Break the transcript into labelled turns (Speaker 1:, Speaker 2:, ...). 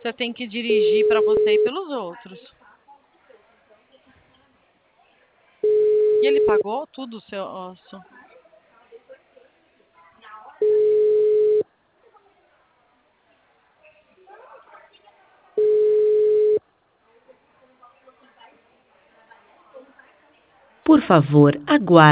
Speaker 1: você tem que dirigir para você e pelos outros. E ele pagou tudo, seu osso?
Speaker 2: Por favor, aguarde.